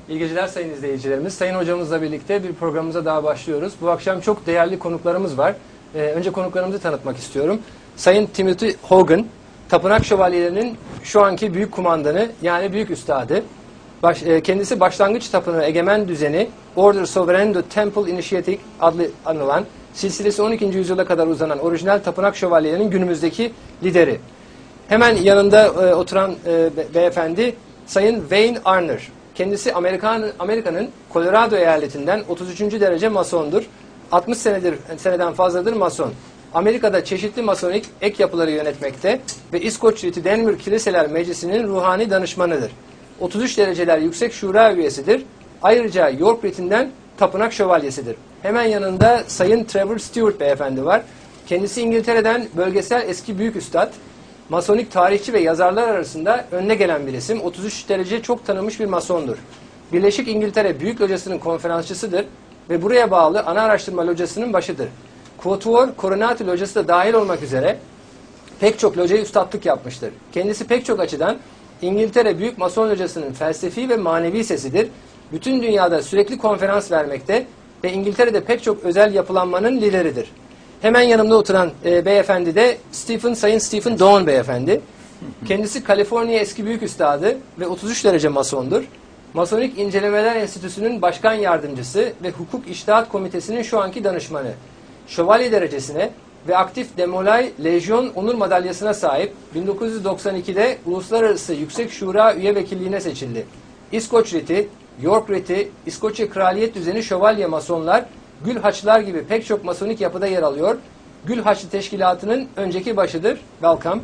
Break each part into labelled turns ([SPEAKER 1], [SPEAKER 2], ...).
[SPEAKER 1] İyi geceler sayın izleyicilerimiz. Sayın hocamızla birlikte bir programımıza daha başlıyoruz. Bu akşam çok değerli konuklarımız var. Önce konuklarımızı tanıtmak istiyorum. Sayın Timothy Hogan, Tapınak Şövalyelerinin şu anki büyük kumandanı, yani büyük üstadı. Kendisi başlangıç tapınağı egemen düzeni Order Sovereign de Temple Initiative adlı anılan, silsilesi 12. yüzyıla kadar uzanan orijinal tapınak şövalyelerinin günümüzdeki lideri. Hemen yanında oturan beyefendi Sayın Wayne Arner. Kendisi Amerika'nın Colorado eyaletinden 33. derece masondur. 60 seneden fazladır mason. Amerika'da çeşitli masonik ek yapıları yönetmekte ve İskoç Riti Denver Kiliseler Meclisi'nin ruhani danışmanıdır. 33 dereceler yüksek şura üyesidir. Ayrıca York Riti'nden tapınak şövalyesidir. Hemen yanında Sayın Trevor Stewart beyefendi var. Kendisi İngiltere'den bölgesel eski büyük üstad. Masonik tarihçi ve yazarlar arasında önüne gelen bir isim. 33 derece çok tanınmış bir masondur. Birleşik İngiltere Büyük Locası'nın konferansçısıdır ve buraya bağlı ana araştırma locasının başıdır. Quatuor Coronati Locası da dahil olmak üzere pek çok locaya üstadlık yapmıştır. Kendisi pek çok açıdan İngiltere Büyük Mason Locası'nın felsefi ve manevi sesidir. Bütün dünyada sürekli konferans vermekte ve İngiltere'de pek çok özel yapılanmanın lideridir. Hemen yanımda oturan beyefendi de Sayın Stephen Dawn beyefendi. Kendisi Kaliforniya eski büyük üstadı ve 33 derece masondur. Masonik İncelemeler Enstitüsü'nün başkan yardımcısı ve Hukuk İçtihat Komitesi'nin şu anki danışmanı. Şövalye derecesine ve aktif Demolay Lejyon Onur Madalyası'na sahip, 1992'de Uluslararası Yüksek Şura üye vekilliğine seçildi. İskoç Riti, York Riti, İskoçya Kraliyet Düzeni Şövalye Masonlar, Gül Haçlar gibi pek çok masonik yapıda yer alıyor. Gül Haçlı Teşkilatı'nın önceki başıdır. Welcome.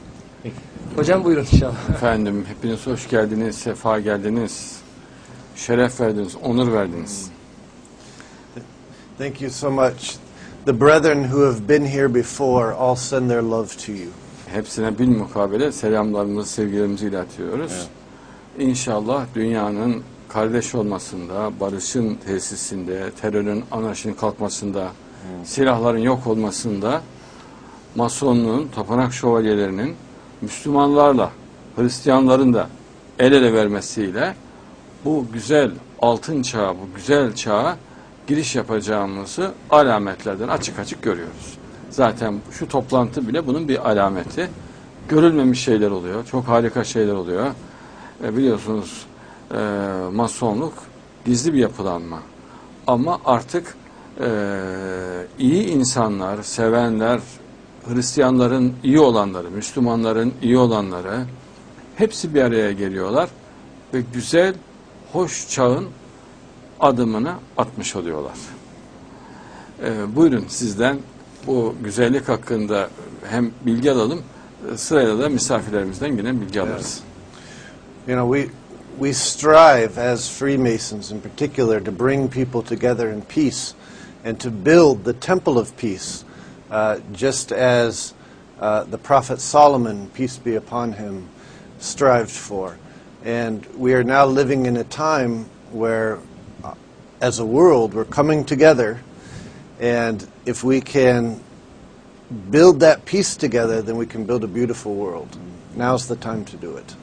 [SPEAKER 1] Hocam buyurun inşallah.
[SPEAKER 2] Efendim hepiniz hoş geldiniz, sefa geldiniz. Şeref verdiniz, onur verdiniz.
[SPEAKER 3] Thank you so much. The brethren who have been here before all send their love to you.
[SPEAKER 2] Hepsine bilmukabele selamlarımızı, sevgilerimizi iletiyoruz. Evet. İnşallah dünyanın kardeş olmasında, barışın tesisinde, terörün, anarşinin kalkmasında, silahların yok olmasında, masonluğun, tapınak şövalyelerinin Müslümanlarla, Hristiyanların da el ele vermesiyle bu güzel altın çağa, bu güzel çağa giriş yapacağımızı alametlerden açık açık görüyoruz. Zaten şu toplantı bile bunun bir alameti. Görülmemiş şeyler oluyor, çok harika şeyler oluyor. Biliyorsunuz masonluk gizli bir yapılanma. Ama artık iyi insanlar, sevenler, Hristiyanların iyi olanları, Müslümanların iyi olanları hepsi bir araya geliyorlar ve güzel, hoş çağın adımını atmış oluyorlar. Buyurun sizden bu güzellik hakkında hem bilgi alalım, sırayla da misafirlerimizden yine bilgi alırız.
[SPEAKER 3] You know, we strive as Freemasons in particular to bring people together in peace and to build the temple of peace, just as the prophet Solomon, peace be upon him, strived for. And we are now living in a time where, as a world, we're coming together, and if we can build that peace together, then we can build a beautiful world. Now's the time to do it.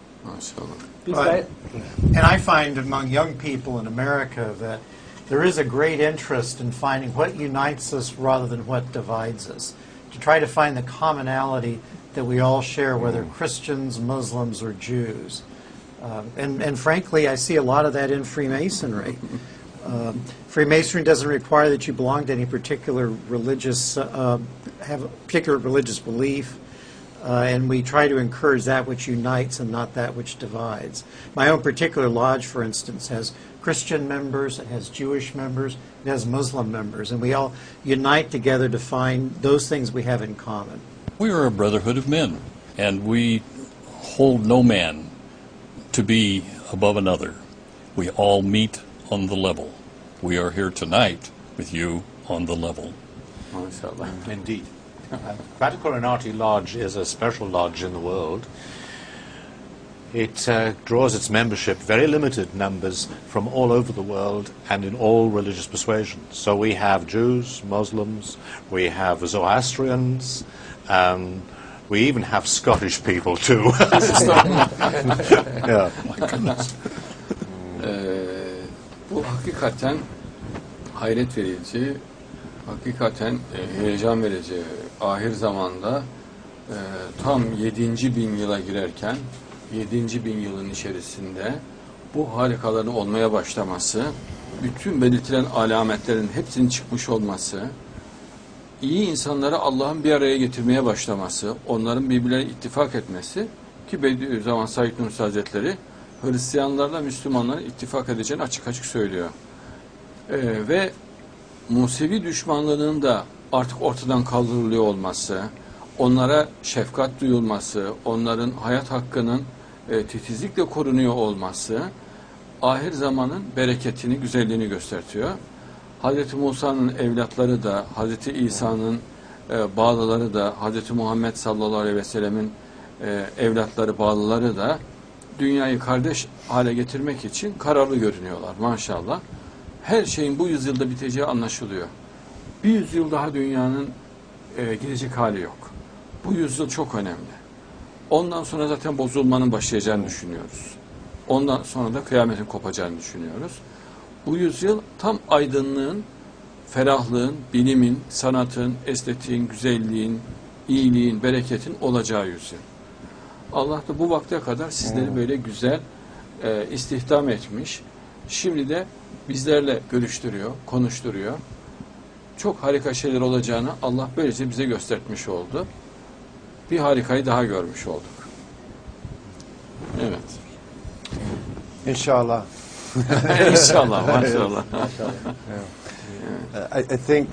[SPEAKER 4] But, and I find among young people in America that there is a great interest in finding what unites us rather than what divides us. To try to find the commonality that we all share, whether Christians, Muslims, or Jews. And frankly, I see a lot of that in Freemasonry. Freemasonry doesn't require that you belong to any particular religious, have a particular religious belief. And we try to encourage that which unites and not that which divides. My own particular lodge, for instance, has Christian members, it has Jewish members, it has Muslim members, and we all unite together to find those things we have in common.
[SPEAKER 5] We are a brotherhood of men, and we hold no man to be above another. We all meet on the level. We are here tonight with you on the level.
[SPEAKER 6] Indeed. Frati Coronati Lodge is a special lodge in the world. It draws its membership, very limited numbers, from all over the world and in all religious persuasions. So we have Jews, Muslims, we have Zoroastrians, we even have Scottish people too.
[SPEAKER 2] Yeah.
[SPEAKER 5] My goodness.
[SPEAKER 2] Bu hakikaten hayret verici, hakikaten heyecan verici. Ahir zamanda tam 7.000 yıla girerken 7.000 yılın içerisinde bu harikaların olmaya başlaması, bütün belirtilen alametlerin hepsinin çıkmış olması, iyi insanları Allah'ın bir araya getirmeye başlaması, onların birbirlerine ittifak etmesi ki Bediüzzaman Said Nursi Hazretleri Hristiyanlarla Müslümanların ittifak edeceğini açık açık söylüyor. Ve Musevi düşmanlığının da artık ortadan kaldırılıyor olması, onlara şefkat duyulması, onların hayat hakkının titizlikle korunuyor olması, ahir zamanın bereketini, güzelliğini gösteriyor. Hz. Musa'nın evlatları da, Hz. İsa'nın bağlıları da, Hz. Muhammed sallallahu aleyhi ve sellemin evlatları, bağlıları da dünyayı kardeş hale getirmek için kararlı görünüyorlar maşallah. Her şeyin bu yüzyılda biteceği anlaşılıyor. Bir yüzyıl daha dünyanın gidecek hali yok. Bu yüzyıl çok önemli. Ondan sonra zaten bozulmanın başlayacağını düşünüyoruz. Ondan sonra da kıyametin kopacağını düşünüyoruz. Bu yüzyıl tam aydınlığın, ferahlığın, bilimin, sanatın, estetiğin, güzelliğin, iyiliğin, bereketin olacağı yüzyıl. Allah da bu vakte kadar sizleri böyle güzel istihdam etmiş. Şimdi de bizlerle görüştürüyor, konuşturuyor. Çok harika şeyler olacağını Allah böylece bize göstermiş oldu. Bir harikayı daha görmüş olduk. Evet.
[SPEAKER 3] Inshallah.
[SPEAKER 2] İnşallah, maşallah.
[SPEAKER 3] I think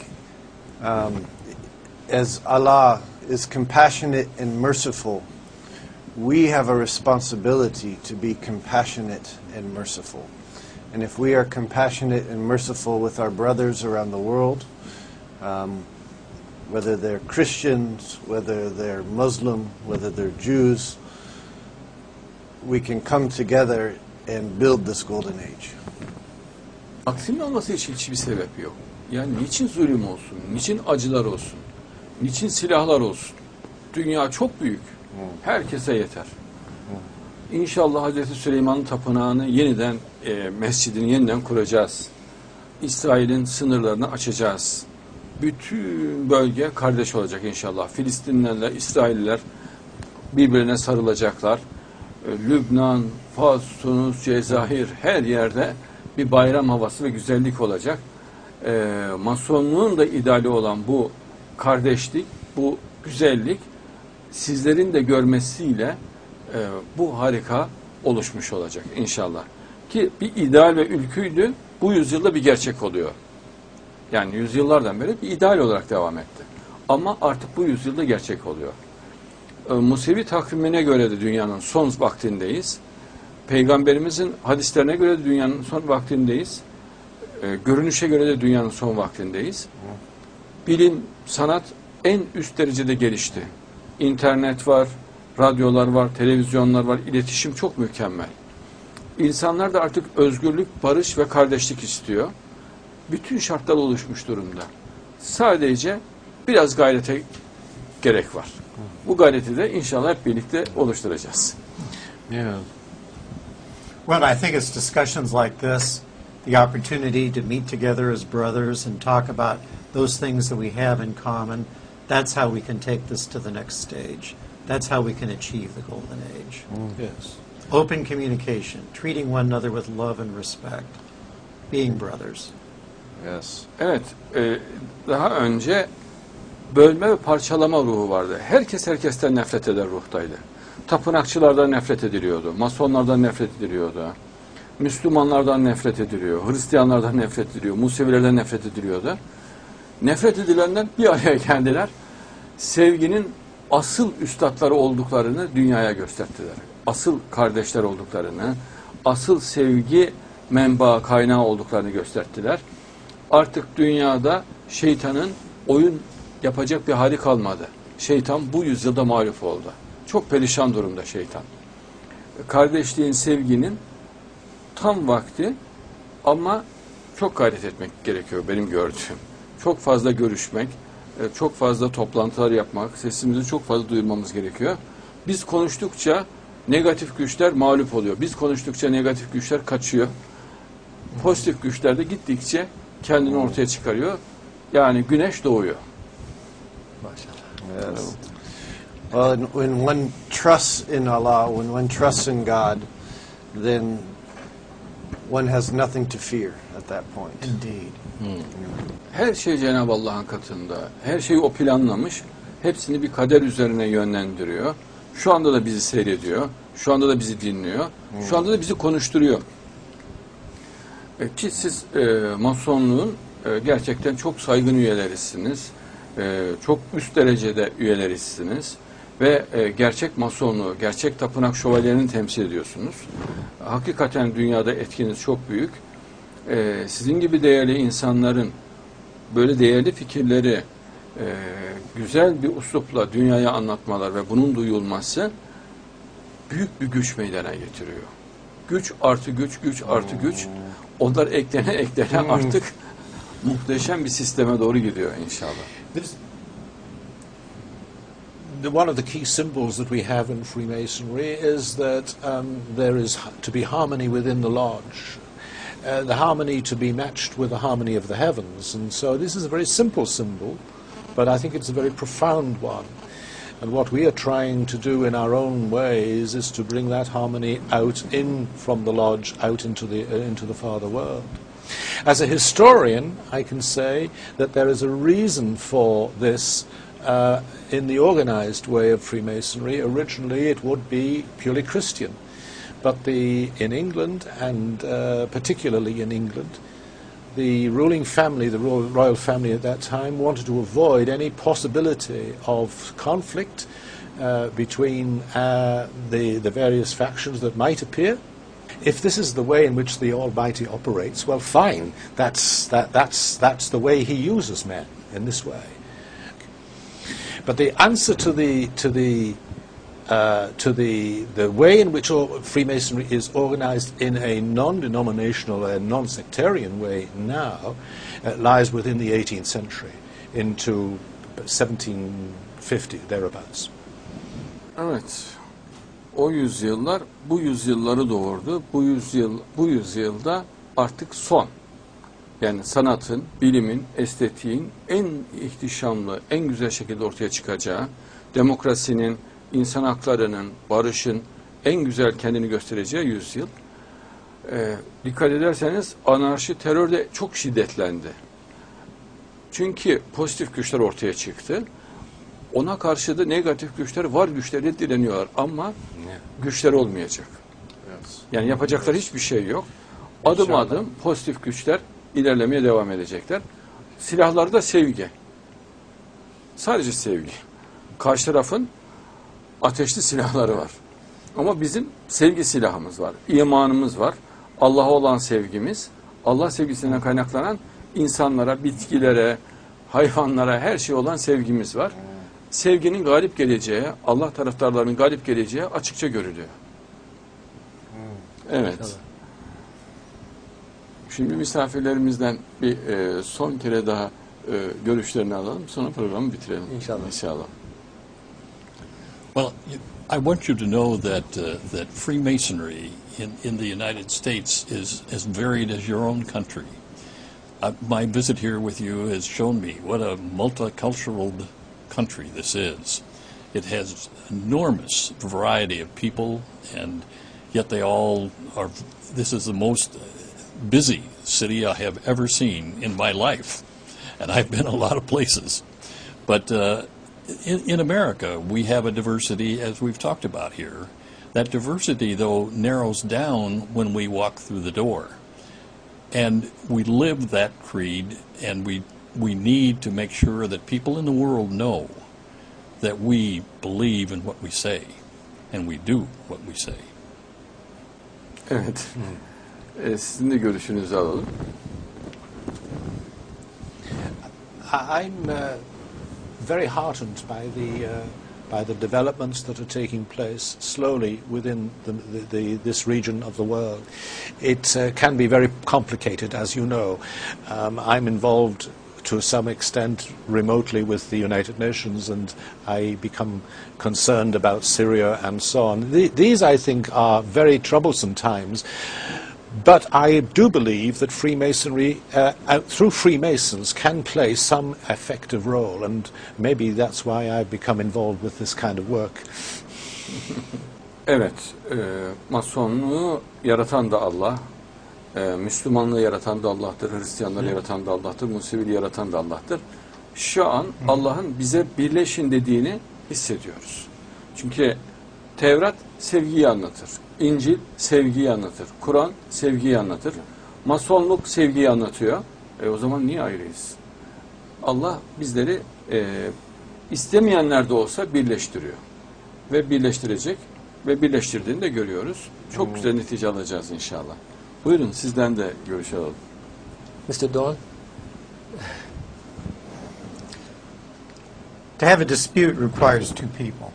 [SPEAKER 3] as Allah is compassionate and merciful, we have a responsibility to be compassionate and merciful. And if we are compassionate and merciful with our brothers around the world, whether they're Christians, whether they're Muslim, whether they're Jews, we can come together and build this golden age.
[SPEAKER 2] Aksinin olması için hiçbir sebep yok. Yani niçin zulüm olsun, niçin acılar olsun, niçin silahlar olsun? Dünya çok büyük. Herkese yeter. İnşallah Hazreti Süleyman'ın tapınağını yeniden, mescidini yeniden kuracağız. İsrail'in sınırlarını açacağız. Bütün bölge kardeş olacak inşallah. Filistinlilerle İsrailliler birbirine sarılacaklar. Lübnan, Fas, Tunus, Cezayir her yerde bir bayram havası ve güzellik olacak. Masonluğun da ideali olan bu kardeşlik, bu güzellik sizlerin de görmesiyle bu harika oluşmuş olacak inşallah. Ki bir ideal ve ülküydü, bu yüzyılda bir gerçek oluyor. Yani yüzyıllardan beri bir ideal olarak devam etti. Ama artık bu yüzyılda gerçek oluyor. Musevi takvimine göre de dünyanın son vaktindeyiz. Peygamberimizin hadislerine göre de dünyanın son vaktindeyiz. Görünüşe göre de dünyanın son vaktindeyiz. Bilim, sanat en üst derecede gelişti. İnternet var, radyolar var, televizyonlar var, iletişim çok mükemmel. İnsanlar da artık özgürlük, barış ve kardeşlik istiyor. Bütün şartlar oluşmuş durumda. Sadece biraz gayrete gerek var. Bu gayreti de inşallah hep birlikte oluşturacağız.
[SPEAKER 6] Yeah.
[SPEAKER 4] Well, I think it's discussions like this, the opportunity to meet together as brothers and talk about those things that we have in common. That's how we can take this to the next stage. That's how we can achieve the golden age.
[SPEAKER 6] Yes.
[SPEAKER 4] Open communication, treating one another with love and respect, being brothers.
[SPEAKER 3] Yes.
[SPEAKER 2] Evet, daha önce bölme ve parçalama ruhu vardı. Herkes herkesten nefret eder ruhtaydı. Tapınakçılardan nefret ediliyordu, masonlardan nefret ediliyordu, Müslümanlardan nefret ediliyor, Hristiyanlardan nefret ediliyor, Musevilerden nefret ediliyordu. Nefret edilenler bir araya geldiler. Sevginin asıl üstadları olduklarını dünyaya gösterdiler. Asıl kardeşler olduklarını, asıl sevgi menbaı kaynağı olduklarını gösterdiler. Artık dünyada şeytanın oyun yapacak bir hali kalmadı. Şeytan bu yüzyılda mağlup oldu. Çok perişan durumda şeytan. Kardeşliğin, sevginin tam vakti ama çok gayret etmek gerekiyor benim gördüğüm. Çok fazla görüşmek, çok fazla toplantılar yapmak, sesimizi çok fazla duyurmamız gerekiyor. Biz konuştukça negatif güçler mağlup oluyor. Biz konuştukça negatif güçler kaçıyor. Pozitif güçler de gittikçe kendini ortaya çıkarıyor. Yani güneş doğuyor.
[SPEAKER 1] Maşallah.
[SPEAKER 3] Yes. Well, when one trusts in Allah, when one trusts in God, then one has nothing to fear at that point.
[SPEAKER 4] Indeed.
[SPEAKER 2] Her şey Cenab-ı Allah'ın katında. Her şeyi o planlamış. Hepsini bir kader üzerine yönlendiriyor. Şu anda da bizi seyrediyor. Şu anda da bizi dinliyor. Şu anda da bizi konuşturuyor. Ki siz Masonluğun gerçekten çok saygın üyelerisiniz. Çok üst derecede üyelerisiniz. Ve gerçek Masonluğu, gerçek tapınak şövalyelerini temsil ediyorsunuz. Hakikaten dünyada etkiniz çok büyük. Sizin gibi değerli insanların böyle değerli fikirleri güzel bir üslupla dünyaya anlatmalar ve bunun duyulması büyük bir güç meydana getiriyor. Güç artı güç, güç artı güç. Onlar eklene artık muhteşem bir sisteme doğru gidiyor inşallah.
[SPEAKER 6] One of the key symbols that we have in Freemasonry is that there is to be harmony within the lodge. The harmony to be matched with the harmony of the heavens. And so this is a very simple symbol, but I think it's a very profound one. And what we are trying to do in our own ways is to bring that harmony out in from the lodge out into the farther world. As a historian, I can say that there is a reason for this in the organized way of Freemasonry. Originally it would be purely Christian. But in England, and particularly in England, the ruling family, the royal family at that time, wanted to avoid any possibility of conflict between the various factions that might appear. If this is the way in which the Almighty operates, well, fine. That's the way He uses men, in this way. But the answer to the way in which Freemasonry is organized in a non-denominational and non-sectarian way now lies within the 18th century, into 1750, thereabouts.
[SPEAKER 2] Evet. O yüzyıllar bu yüzyılları doğurdu. Bu yüzyılda artık son. Yani sanatın, bilimin, estetiğin en ihtişamlı, en güzel şekilde ortaya çıkacağı, demokrasinin, insan haklarının, barışın en güzel kendini göstereceği yüzyıl. Dikkat ederseniz anarşi, terör de çok şiddetlendi. Çünkü pozitif güçler ortaya çıktı. Ona karşı da negatif güçler, var güçlerle direniyorlar ama güçler olmayacak. Yani yapacakları hiçbir şey yok. Adım adım pozitif güçler ilerlemeye devam edecekler. Silahları da sevgi. Sadece sevgi. Karşı tarafın ateşli silahları var. Ama bizim sevgi silahımız var. İmanımız var. Allah'a olan sevgimiz, Allah sevgisinden kaynaklanan insanlara, bitkilere, hayvanlara, her şeye olan sevgimiz var. Sevginin galip geleceği, Allah taraftarlarının galip geleceği açıkça görülüyor. Evet. Şimdi misafirlerimizden bir son kere daha görüşlerini alalım. Sonra programı bitirelim. İnşallah.
[SPEAKER 5] Well, I want you to know that Freemasonry in the United States is as varied as your own country. My visit here with you has shown me what a multicultural country this is. It has enormous variety of people, and yet they all are. This is the most busy city I have ever seen in my life, and I've been a lot of places. But in America, we have a diversity, as we've talked about here. That diversity, though, narrows down when we walk through the door. And we live that creed, and we need to make sure that people in the world know that we believe in what we say, and we do what we say.
[SPEAKER 2] Evet. Sizin de görüşünüzü alalım.
[SPEAKER 6] I'm very heartened by the developments that are taking place slowly within this region of the world. It can be very complicated, as you know. I'm involved to some extent remotely with the United Nations, and I become concerned about Syria and so on. These, I think, are very troublesome times. But I do believe that Freemasonry, through Freemasons, can play some effective role, and maybe that's why I've become involved with this kind of work.
[SPEAKER 2] Evet, Masonluğu yaratan da Allah, Müslümanlığı yaratan da Allah'tır, Hristiyanları yaratan da Allah'tır, Musevi'yi yaratan da Allah'tır. Şu an Allah'ın bize birleşin dediğini hissediyoruz. Çünkü Tevrat sevgiyi anlatır, İncil sevgiyi anlatır, Kur'an sevgiyi anlatır, Masonluk sevgiyi anlatıyor. O zaman niye ayrıyız? Allah bizleri istemeyenler de olsa birleştiriyor ve birleştirecek. Ve birleştirdiğini de görüyoruz. Çok güzel netice alacağız inşallah. Buyurun sizden de görüş alalım.
[SPEAKER 1] Mr. Dawn?
[SPEAKER 4] To have a dispute requires two people.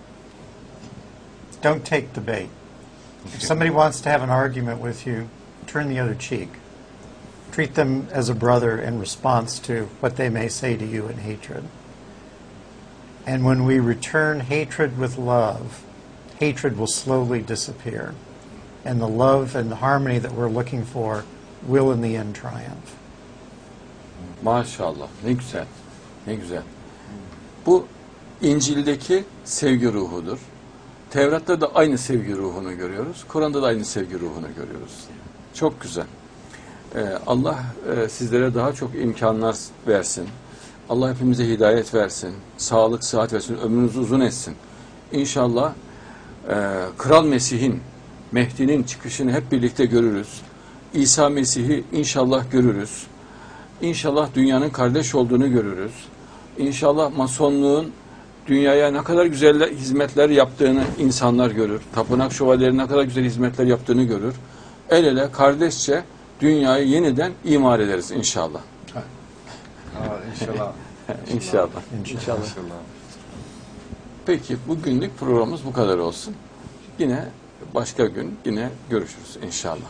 [SPEAKER 4] Don't take the bait. If somebody wants to have an argument with you, turn the other cheek. Treat them as a brother in response to what they may say to you in hatred. And when we return hatred with love, hatred will slowly disappear. And the love and the harmony that we're looking for will in the end triumph.
[SPEAKER 2] Maşallah. Ne güzel. Ne güzel. Bu İncil'deki sevgi ruhudur. Tevrat'ta da aynı sevgi ruhunu görüyoruz. Kur'an'da da aynı sevgi ruhunu görüyoruz. Çok güzel. Allah sizlere daha çok imkanlar versin. Allah hepimize hidayet versin. Sağlık, sıhhat versin. Ömrünüzü uzun etsin. İnşallah Kral Mesih'in, Mehdi'nin çıkışını hep birlikte görürüz. İsa Mesih'i inşallah görürüz. İnşallah dünyanın kardeş olduğunu görürüz. İnşallah Masonluğun dünyaya ne kadar güzel hizmetler yaptığını insanlar görür. Tapınak şövalyelerinin ne kadar güzel hizmetler yaptığını görür. El ele kardeşçe dünyayı yeniden imar ederiz inşallah.
[SPEAKER 3] İnşallah.
[SPEAKER 2] İnşallah.
[SPEAKER 1] İnşallah.
[SPEAKER 2] Peki bugünlük programımız bu kadar olsun. Yine başka gün yine görüşürüz inşallah.